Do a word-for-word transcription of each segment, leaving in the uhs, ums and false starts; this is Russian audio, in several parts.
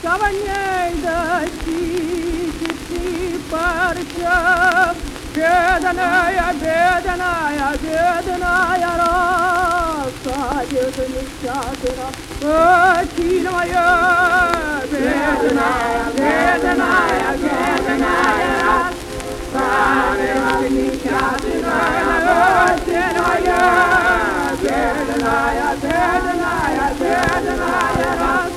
Каваней достичь и парча, бедная, бедная, бедная раса, где несчастна, очень моя, бедная, бедная, бедная раса, где несчастна, очень моя, бедная, бедная, бедная раса.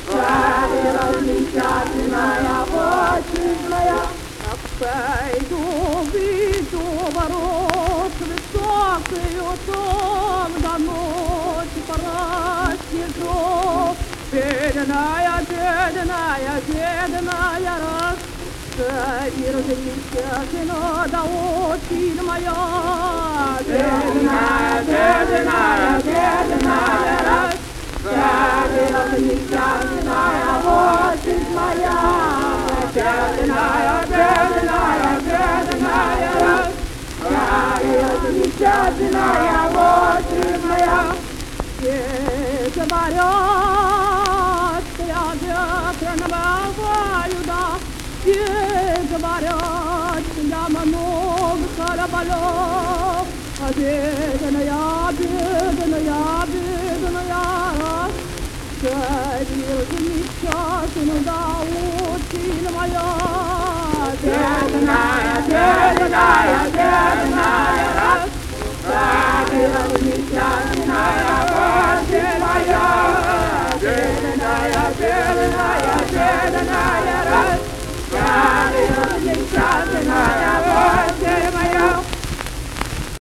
Несчастная, очень моя, пойду, выйду ворот высокую, том до ночи пора снежок. Бедная, бедная, бедная раса, и несчастна, да очень моя, бедная, бедная, бедная раса. Бедная, несчастная, очень моя, бедная, бедная, бедная, бедная, несчастная, очень моя. Все говорят, что я ветреного воюда, все говорят, что я много корабалев, а бедная, бедная, бедная, Бедная, несчастна, да очень моя, бедная, бедная, бедная, бедная, несчастная.